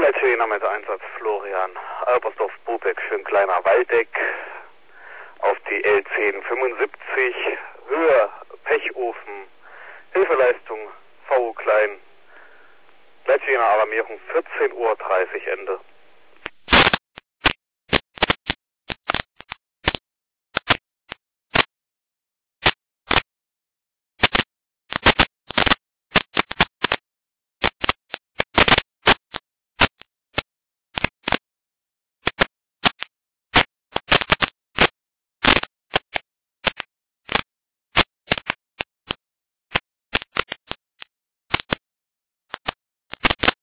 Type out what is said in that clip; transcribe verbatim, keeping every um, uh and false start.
Leitschwener mit Einsatz Florian. Albersdorf-Bubeck für ein kleiner Waldeck. Auf die L zehn fünfundsiebzig. Höhe Pechofen. Hilfeleistung V klein. Leitschwener Alarmierung vierzehn Uhr dreißig Ende.